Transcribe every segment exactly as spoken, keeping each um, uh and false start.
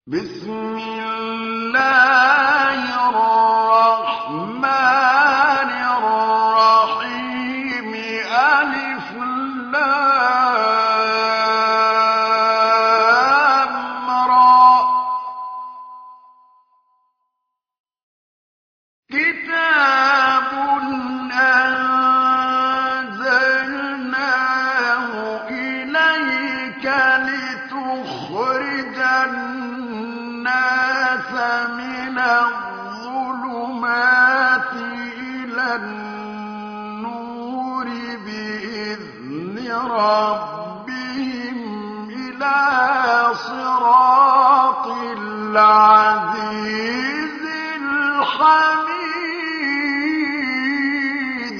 بسم الله الرحمن الرحيم ألف لام را كتاب أنزلناه إليك لتخرج الناس من الظلمات إلى النور بإذن ربهم إلى صراط العزيز الحميد.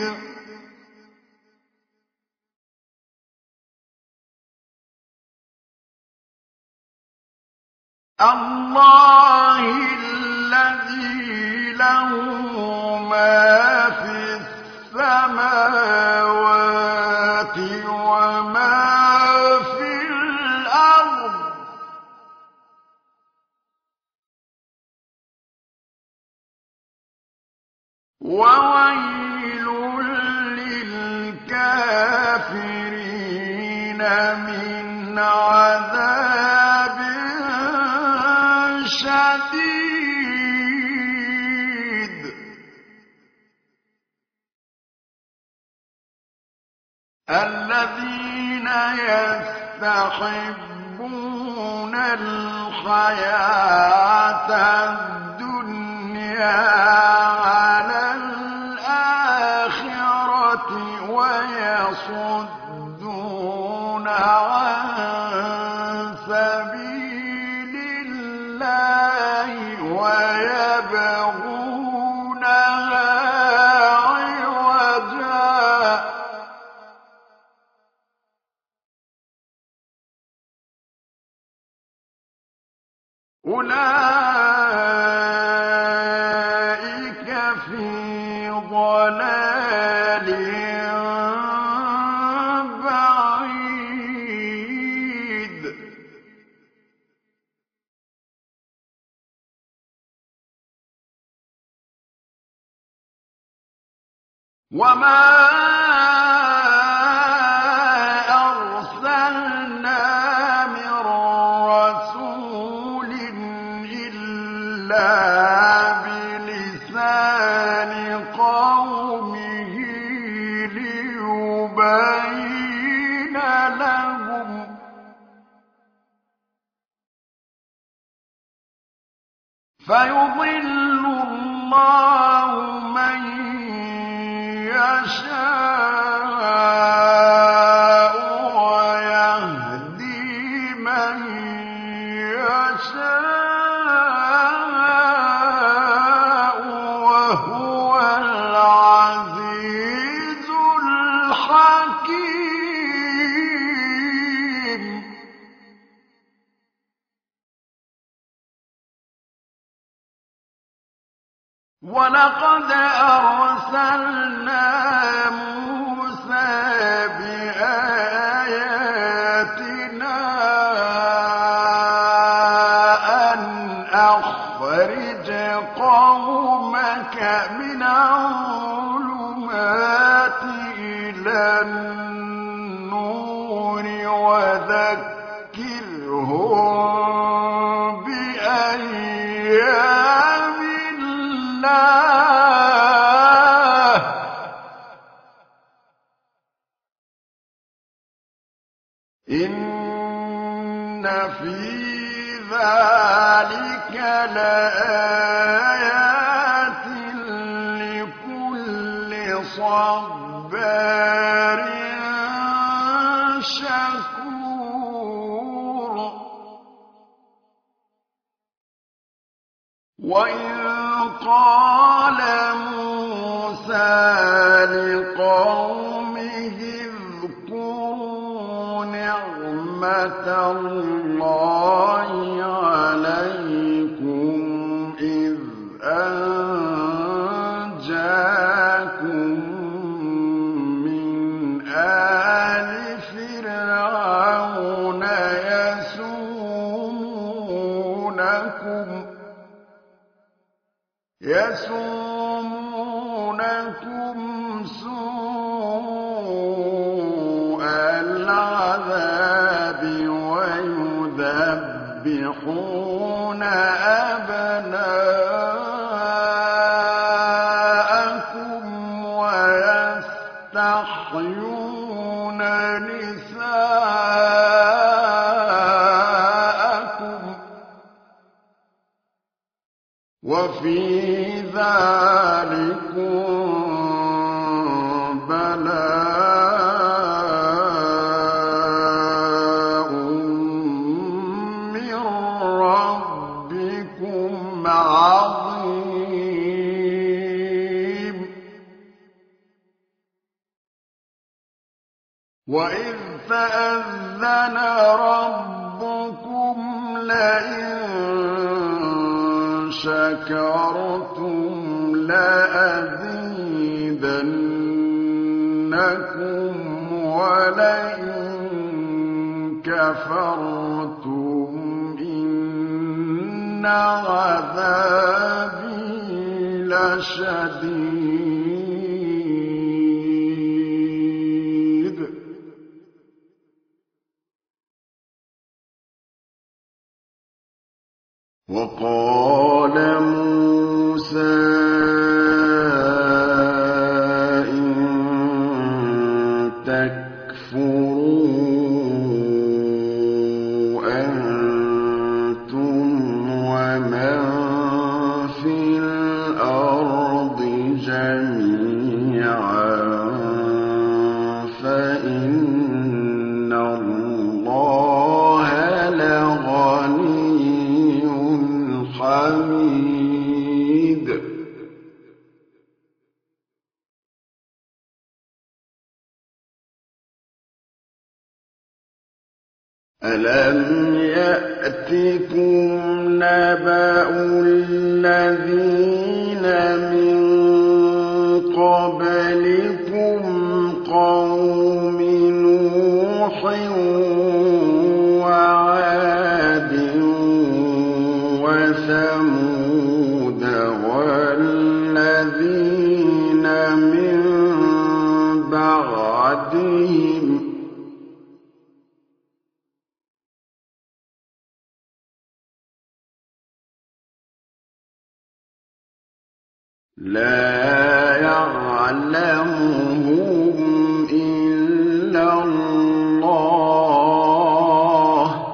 الله الذي له ما في السماوات وما في الأرض وويل للكافرين من عذاب شديد. الذين يستحبون الحياة الدنيا على الآخرة ويصدون عن سبيل الله ويبغونها عوجا أولئك في ضلال بعيد. وما أرسلنا من رسول إلا بلسان قومه ليبين لهم فيضل الله من يشاء ويهدي من يشاء وهو العزيز الحكيم. ولقد أرسلنا موسى بآياتنا أن أخرج قومك من الظلمات إلى النور وذكرهم بأيام الله إن في ذلك لآيات لكل صبار شكور. وإذ قال موسى لقومه اذكروا نعمة الله عليكم إذ أنجاكم من آل فرعون يسومونكم يَصُومُونَكُمْ يَصُومُونَكُمْ سُوءَ الْعَذَابِ وَيُذَبِّحُونَ أَبْنَاءَكُمْ وَيَسْتَحْيُونَ نِسَاءَكُمْ ۚ وَفِي ذَٰلِكُم بَلَاءٌ مِّن رَّبِّكُمْ عَظِيمٌ وَإِذْ تَأَذَّنَ رَبُّكُمْ لَئِن شَكَرْتُمْ لَأَزِيدَنَّكُمْ وَلَئِن كَفَرْتُمْ إِنَّ عَذَابِي لَشَدِيدٌ وَقَالَ مُوسَىٰ إِن تَكْفُرُوا أَنتُمْ وَمَن فِي الْأَرْضِ جَمِيعًا فَإِنَّ اللَّهَ لَغَنِيٌّ حَمِيدٌ أَلَمْ يَأْتِكُمْ نَبَأُ الَّذِينَ مِن قَبْلِكُمْ قَوْمِ نُوحٍ وَعَادٍ وَثَمُودَ وَالَّذِينَ مِن بَعْدِهِمْ ۚ لَا يَعْلَمُهُمْ إِلَّا اللَّهُ ۚ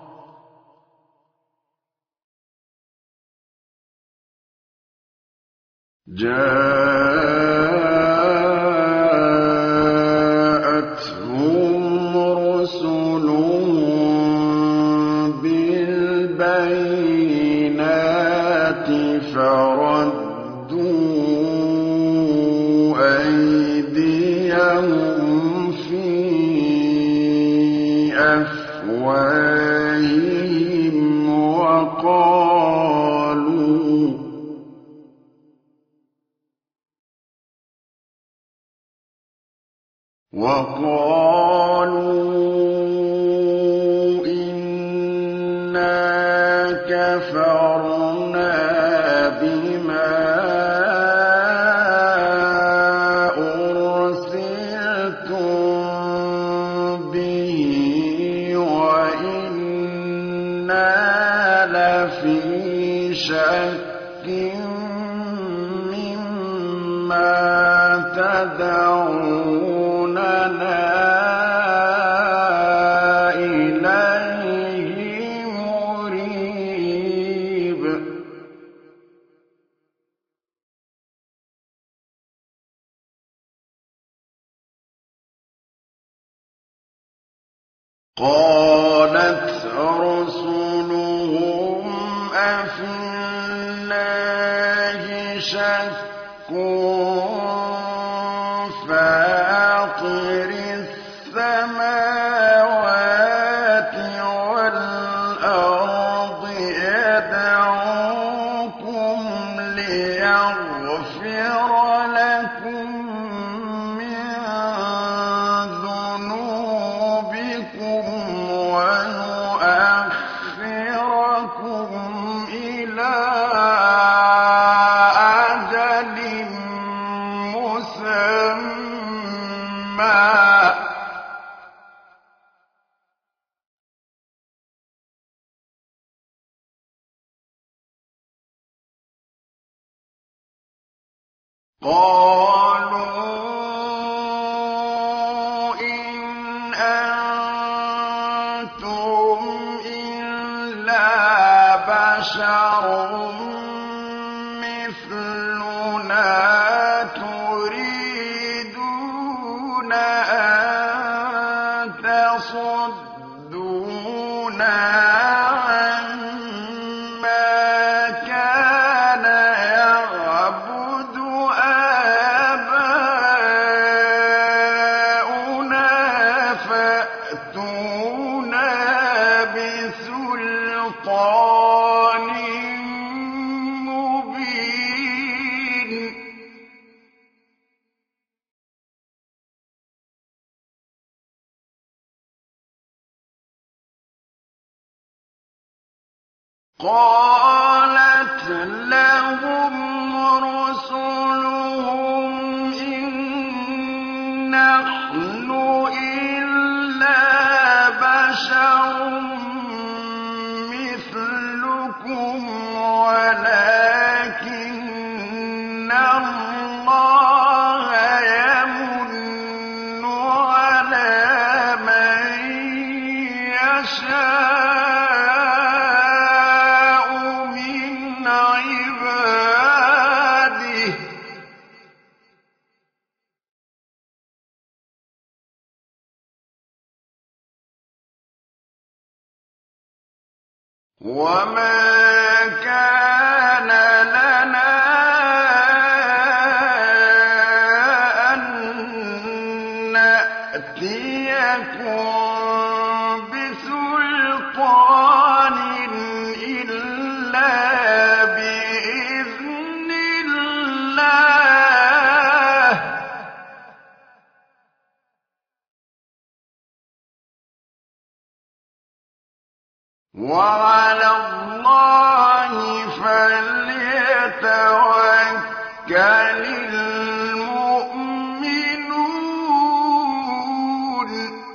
جَاءَتْهُمْ رُسُلُهُم بِالْبَيِّنَاتِ فَرَدُّوا أَيْدِيَهُمْ فِي أَفْوَاهِهِمْ وَقَالُوا وَقَالُوا إِنَّا كَفَرْنَا بِمَا أُرْسِلْتُم بِهِ وَإِنَّا لَفِي شَكٍّ مِّمَّا تَدْعُونَنَا إِلَيْهِ مُرِيبٍ قَالَتْ رُسُلُهُمْ أَفِي اللَّهِ شَكٌّ فَاطِرِ السَّمَاوَاتِ وَالْأَرْضِ يَدْعُوكُمْ لِيَغْفِرَ لَكُم مِّن ذُنُوبِكُمْ وَيُؤَخِّرَكُمْ قالوا إن أنتم إلا بشر مثلنا تريدون أن تصدونا عما كان يعبد آباؤنا فأتونا بسلطان مبين. قالت لهم رسلهم إن نحن إلا بشر مثلكم ولكن الله يمن على من يشاء من عباده وما كان لنا أن نأتيكم بسلطان إلا بإذن الله وعلى الله فليتوكل المؤمنون.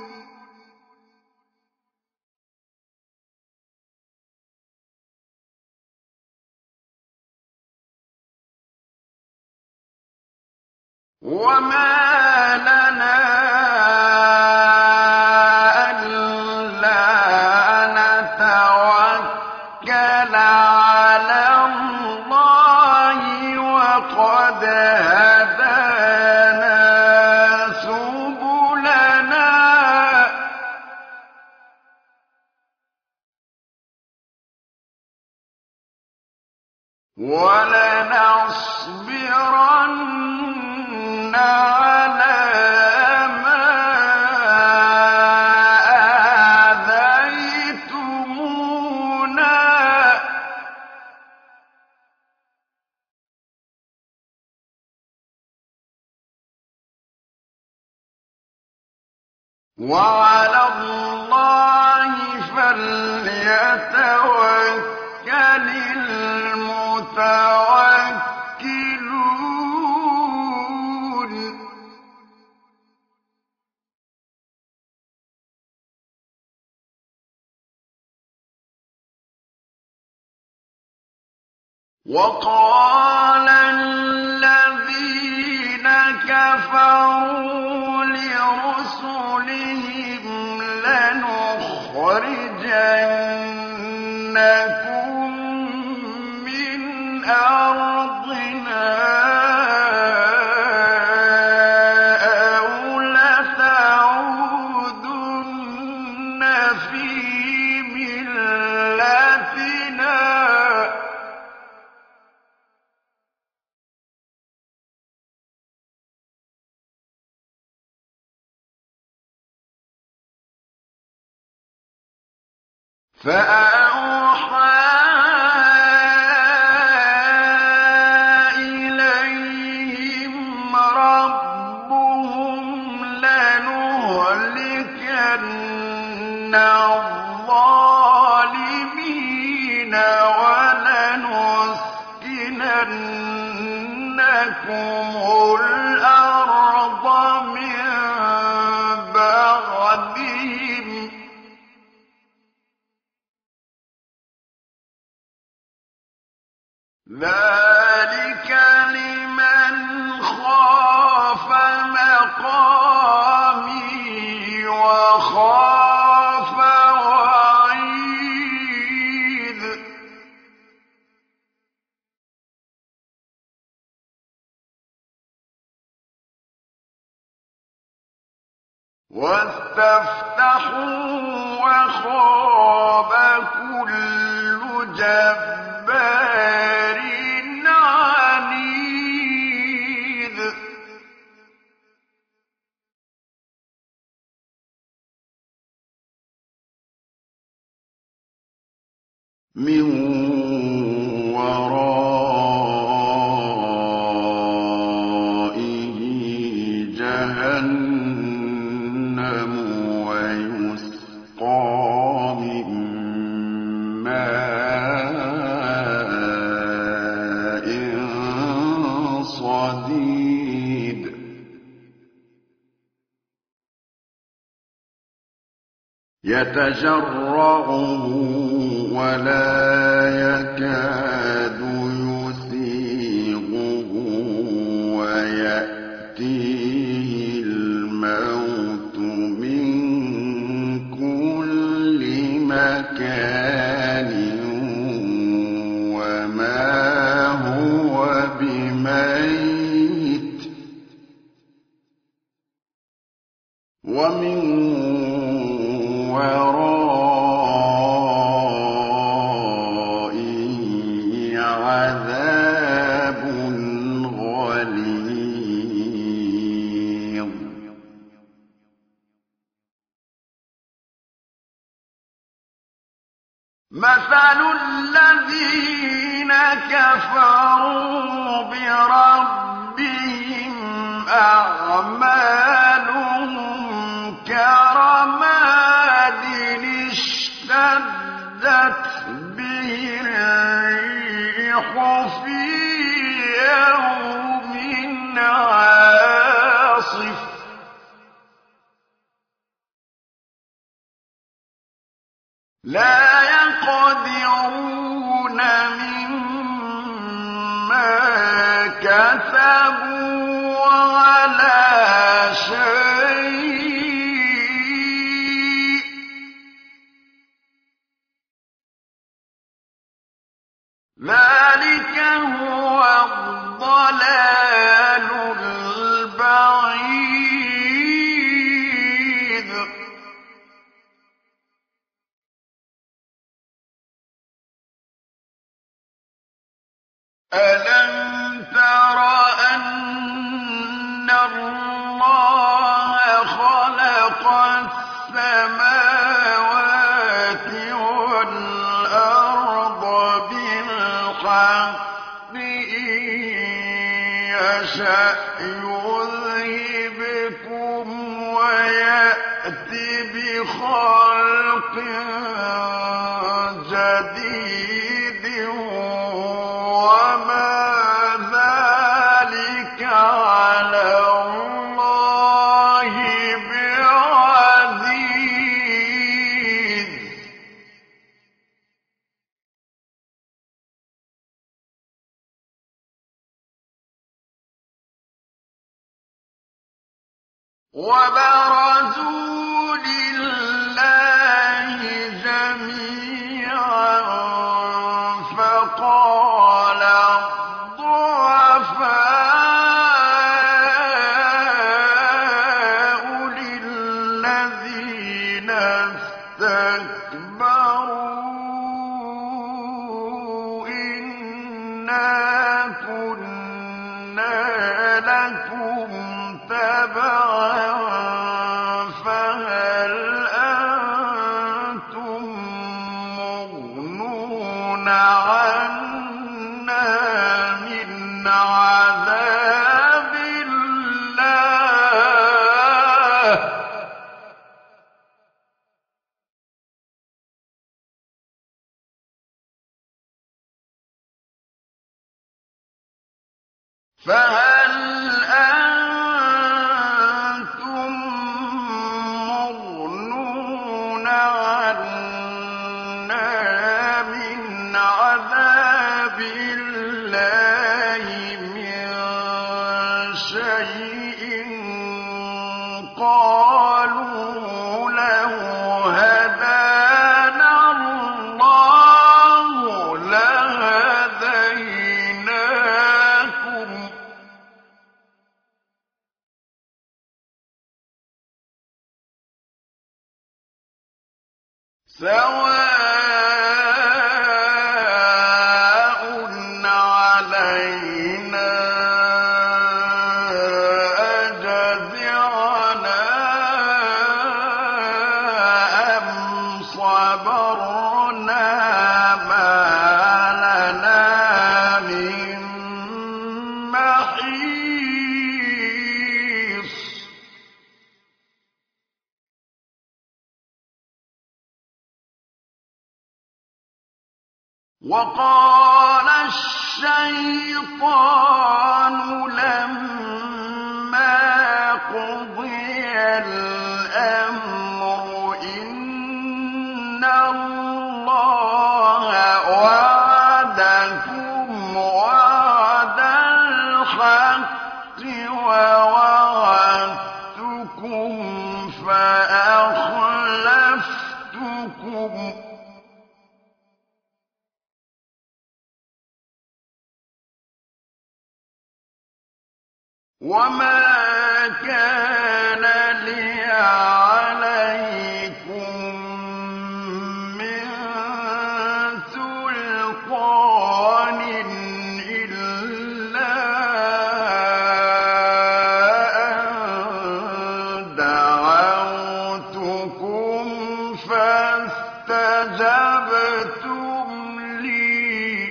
وما لنا ألا نتوكل على الله وقد هدانا سبلنا ولنصبرن على ما آذيتمونا وعلى الله فليتوكل المتوكلون. وقال الذين كفروا لرسلهم لنخرجنكم من أرضنا أو لتعودن في ملتنا فأوحى إليهم ربهم لنهلكن الظالمين ولنسكننكم الأرض من بعدهم ذلك لمن مقامي وخاف وعيد واستفتحوا وخاب كل جبار عنيد من ورائه جهنم ويسقى من ماء صديد يتجرعه ولا يكاد يسيغه ويأتيه الموت من كل مكان وما هو بميت ومن ورائه عذاب غليظ مثل الذين كفروا بربهم أعمالهم كرماد اشتدت به الريح في يوم عاصف لا يقدرون مما كسبوا على شيء ذلك هو الضلال البعيد ألم تر أن الله خلق السماوات والأرض بالحق إن يشأ يذهبكم ويأت بخلق جديد وما ذلك على الله بعزيز وبرزوا لله جميعا فقال الضعفاء للذين استكبروا إنا كنا لكم تبعا فهل أنتم مغنون عنا من عذاب الله فهل أنتم مغنون عنا من عذاب الله من شيء سواء علينا أجزعنا أم صبرنا ما لنا من محيص وقال الشيطان لما قضي الأمر إن الله وعدكم وعد الحق ووعدتكم فأخلفتكم وما كان لي عليكم من سلطان إلا أن دعوتكم فاستجبتم لي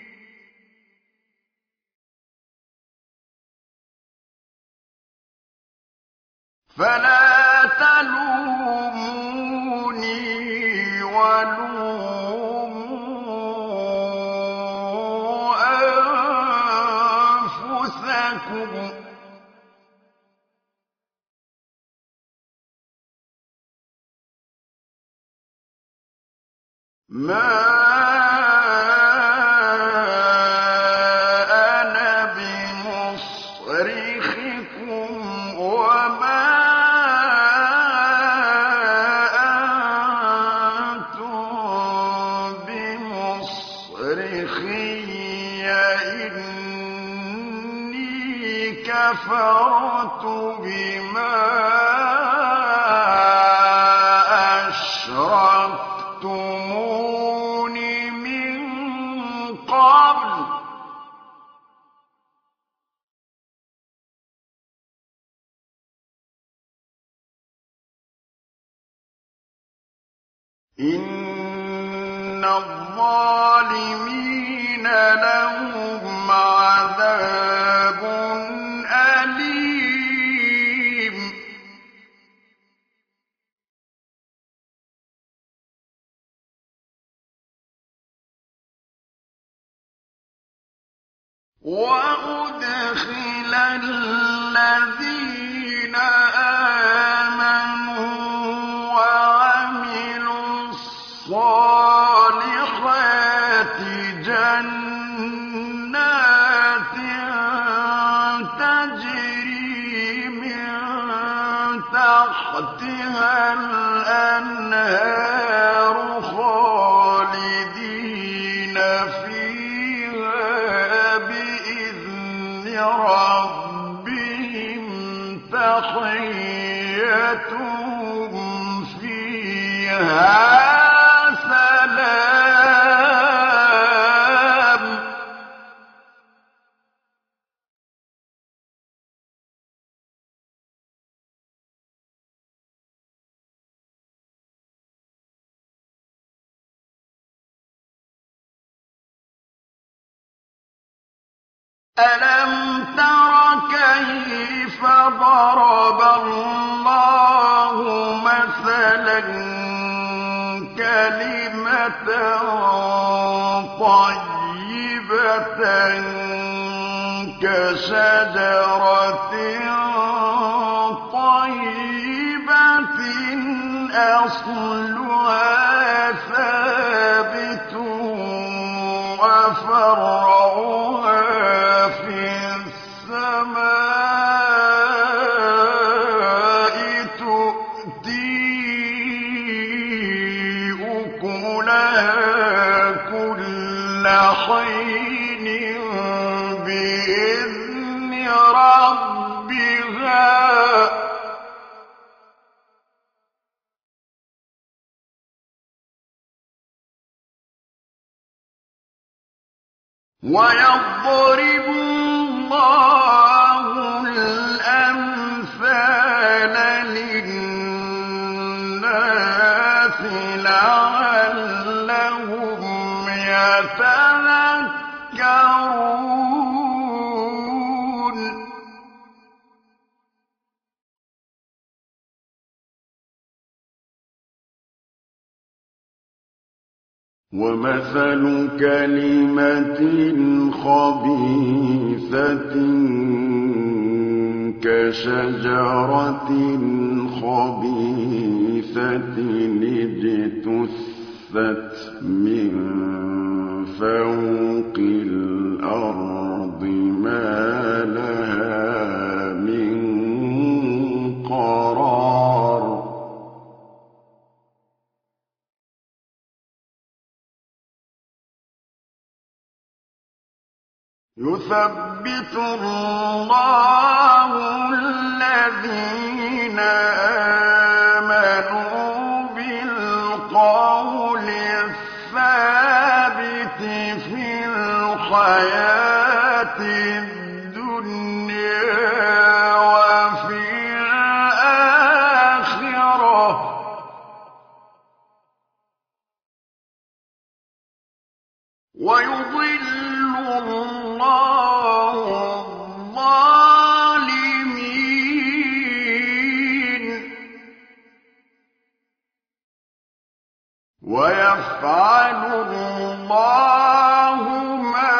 فلا تلوموني ولوموا أنفسكم ما أنا بمصرخكم وما أنتم بمصرخي إني كفرت بما أشركتمون من قبل إن الظالمين لهم عذاب أليم وأدخل الذين آمنوا وعملوا الصالحات جنات تجري من تحتها الأنهار خالدين فيها بإذن ربهم تحيتهم فيها سلام ألم تر كيف ضرب الله مثلا كلمة طيبة كشجرة طيبة أصلها ثابت وفرعها في السماء تؤتي أكلها كل حين بإذن ربها ويضرب الله الأمثال للناس لعلهم يتذكرون ومثل كلمة خبيثة كشجرة خبيثة اجتثت من فوق الأرض ما لها من قرار يثبت الله الذين آمنوا بالقول الثابت في الحياة الدنيا وفي الآخرة ويضل الله الظالمين ويفعل الله ما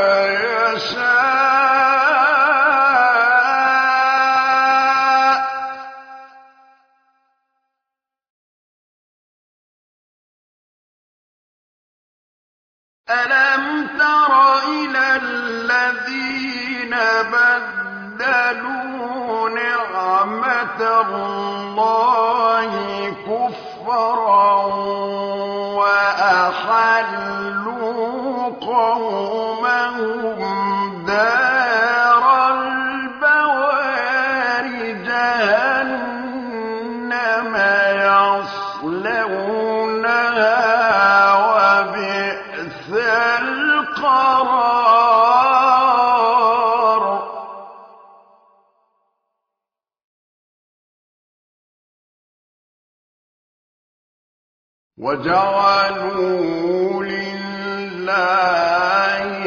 يشاء ألم تر إلى الذين بدلوا نعمة الله كفرا وأحلوا قومهم دار البوار جهنم يصلونها وبئس القرار وجعلوا لله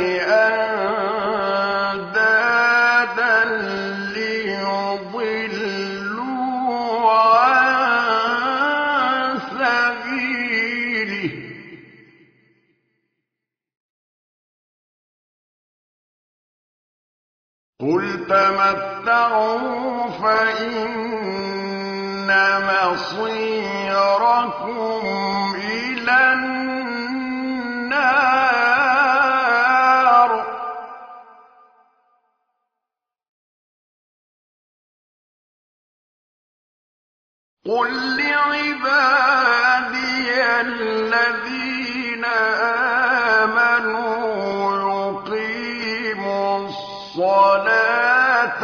أندادا ليضلوا عن سبيله قل تمتعوا فإن مصيركم إلى النار قل لعبادي الذين آمنوا يقيموا الصلاة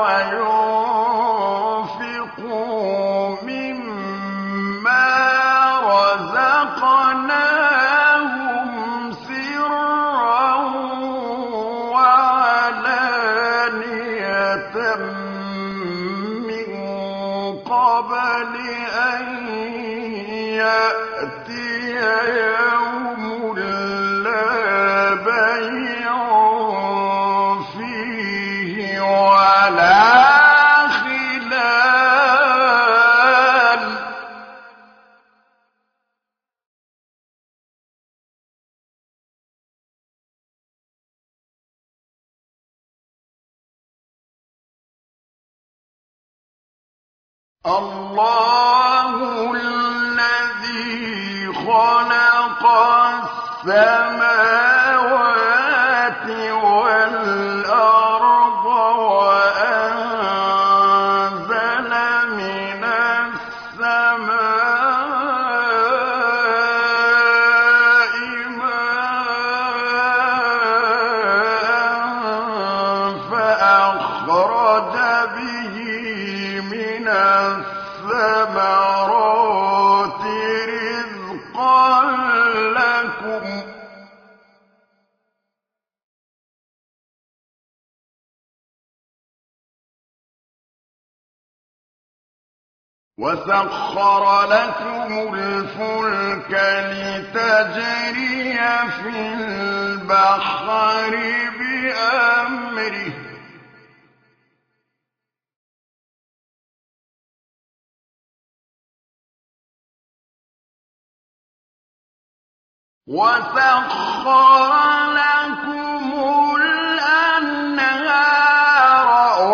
وينفقوا مما رزقناهم سرا وعلانية من قبل أن يأتي يوم لا بيع فيه ولا خلال الله الذي خلق السماوات والأرض وأنزل من السماء ماء فأخرج به من الثمرات رزقا لكم وسخر لكم الفلك لتجري في البحر بأمره وسخر لكم الأنهار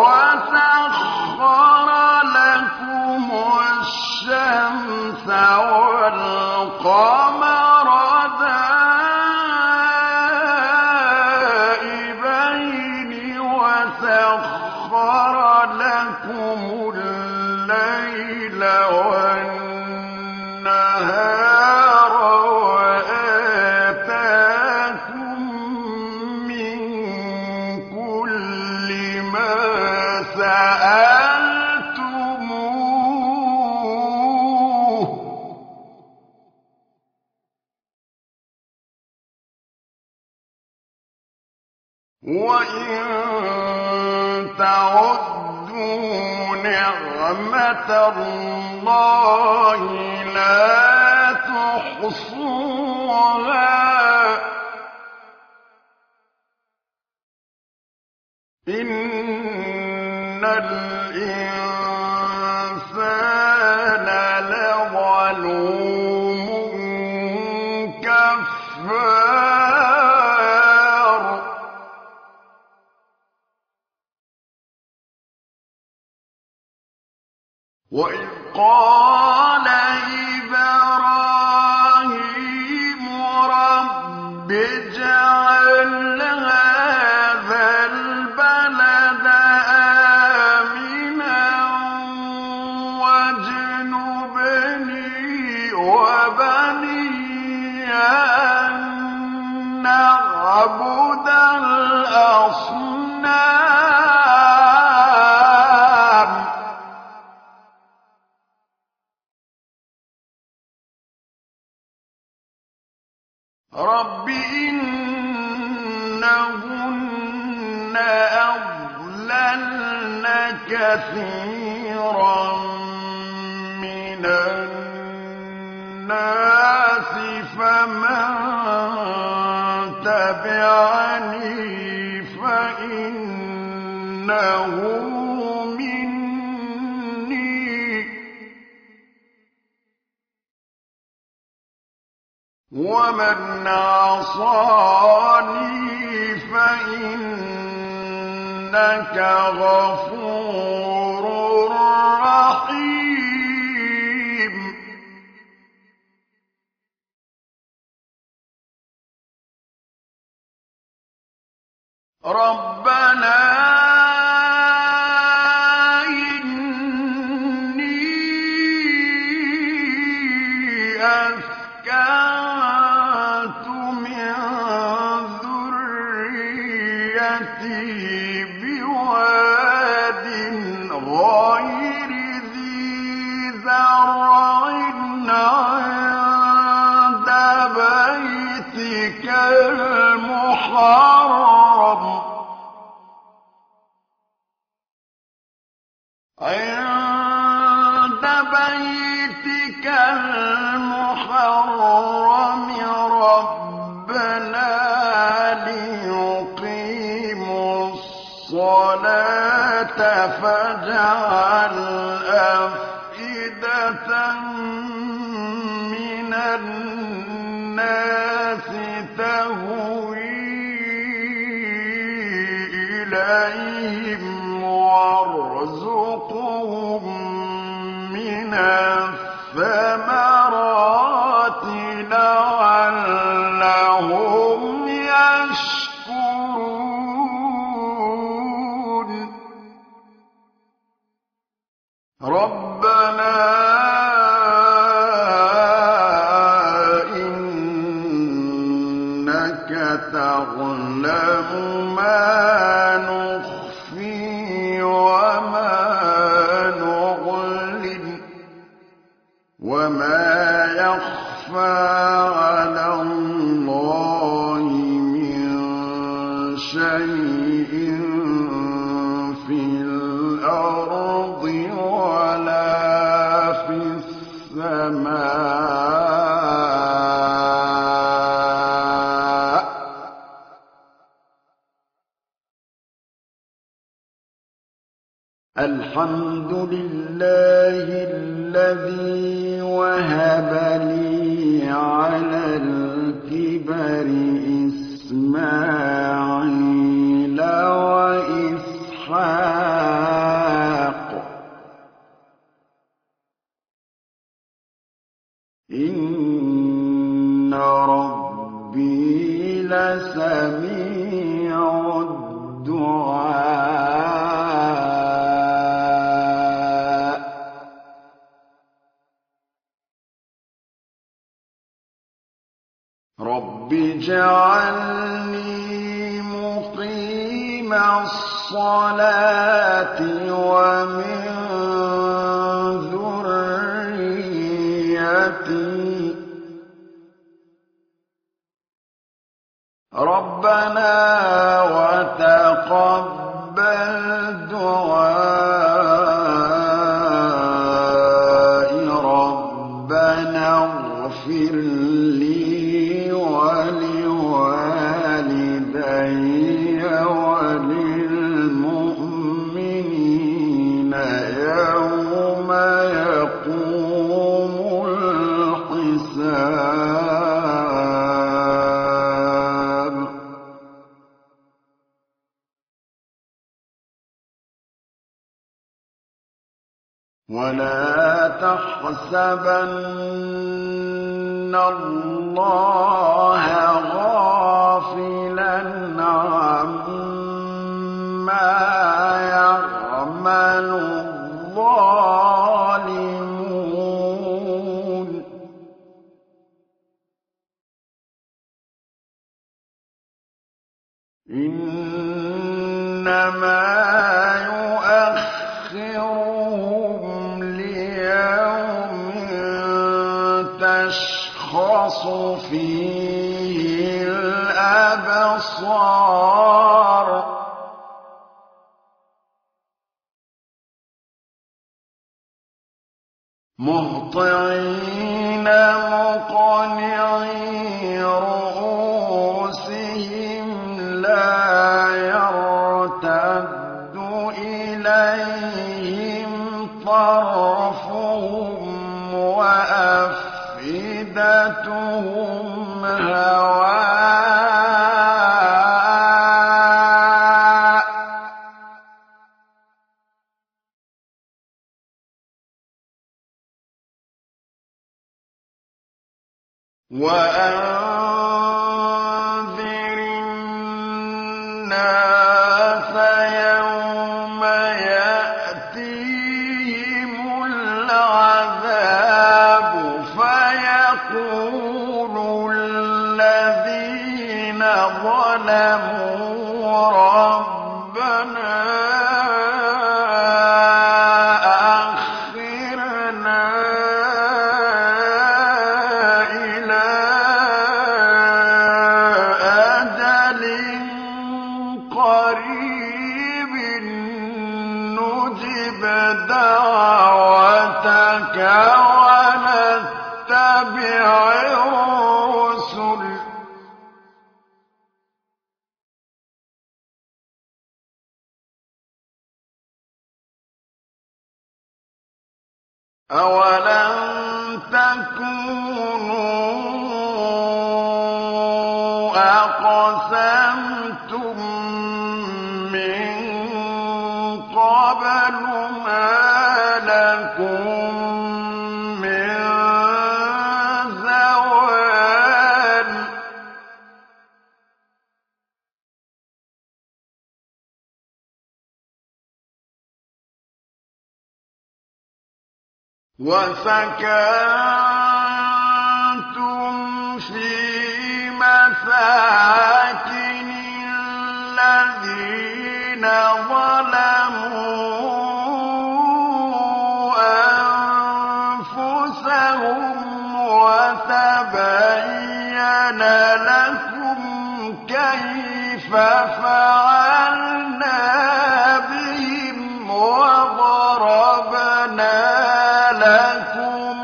وسخر لكم الشمس والقمر دائبين وسخر لكم الليل والنهار وآتاكم من كل ما سألتموه وإن تعدوا نعمة الله لا تحصوها إن الإنسان لظلوم كفار وإذ قال إبراهيم رب اجعل هذا البلد آمنا واجنبني وبني أن نعبد الأصنام رب إنهن أضللن كثيرا من الناس فمن تبعني فإنه مني ومن عصاني فإنك غفور رحيم ربنا إني أسكنت من ذريتي بواد غير ذي زرع عند بيتك المحرم عند بيتك المحرم ربنا ليقيموا الصلاة فاجعل أفئدة من الناس تهوي إليهم وارزقهم من الثمرات لعلهم يشكرون ربنا إنك تعلم ما نخفي وما نعلن وما يخفى على الله من شيء في الأرض ولا الحمد لله الذي وهب لي على الكبر إسماعيل وإسحاق إن ربي لسميع الدعاء رب اجعلني مقيم الصلاة ومن ذريتي ربنا وتقبل دعائي ربنا اغفر لي ولوالدي وللمؤمنين يوم يقوم الحساب ولا تحسبن الله غافلا عما يعمل الظالمون إنما يؤخرهم ليوم تشخص فيه الأبصار مهطعين مقنعي رؤوسهم لا يرتد إليهم طرفهم وأفئدتهم هواء وأنذر الناس يوم يأتيهم العذاب فيقول الذين ظلموا ربنا أخرنا إلى أجل قريب نجب دعوتك ونتبع الرسل أولم تكونوا أقسمتم من قبل ما لكم من زوال وسكنتم في مساكن الذين ظلموا أنفسهم وتبين لكم كيف فعلنا بهم وضربنا لكم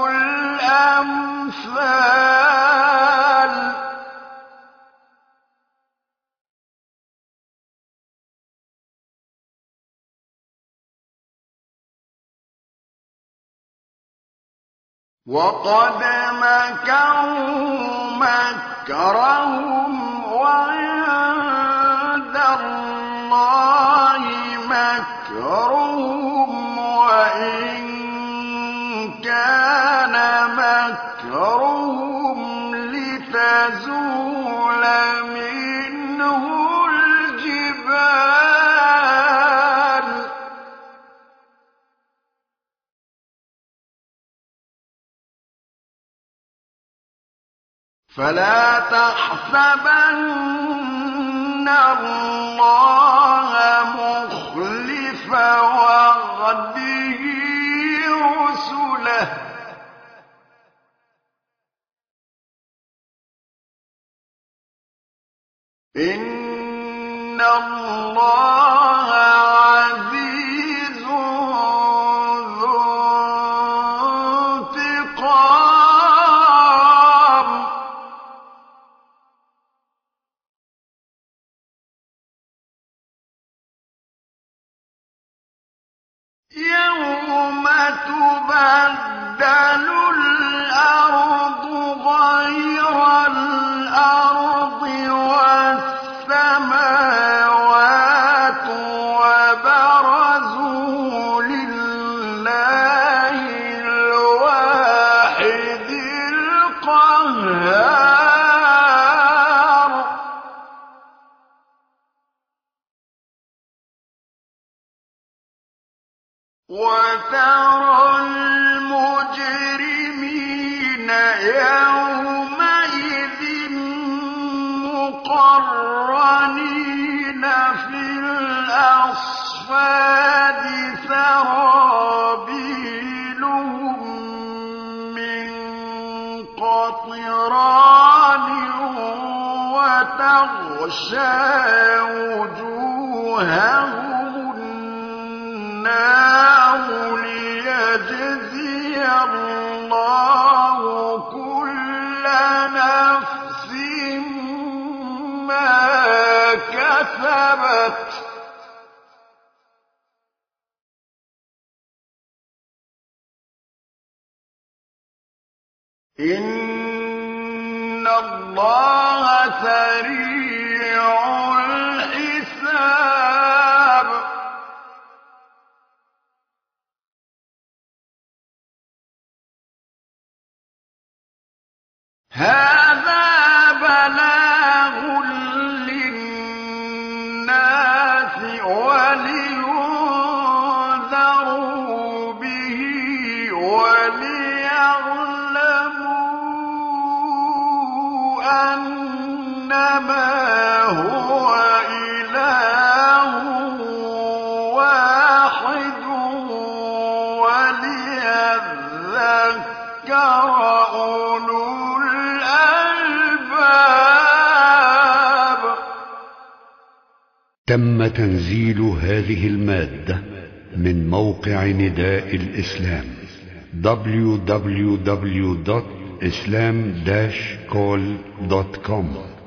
الأمثال وقد مكروا مكرهم وعند الله مكرهم وإن كان مكرهم لتزول منه الجبال فلا تحسبن الله مخلف وعده رسله إن الله عزيز ذو انتقام يوم تبدل الأرض غير الأرض والسماوات وبرزوا لله الواحد القهار وترى المجرمين يومئذ مقرنين في الأصفاد سرابيلهم من قطران وتغشى وجوههم النار ليجزي الله كل نفس ما كسبت إن الله سريع الحساب هذا بلاغ للناس ولينذروا به وليعلموا أنما هو إله واحد وليذكر أولو الألباب. تم تنزيل هذه المادة من موقع نداء الإسلام دبليو دبليو دبليو دوت إسلام داش كول دوت كوم.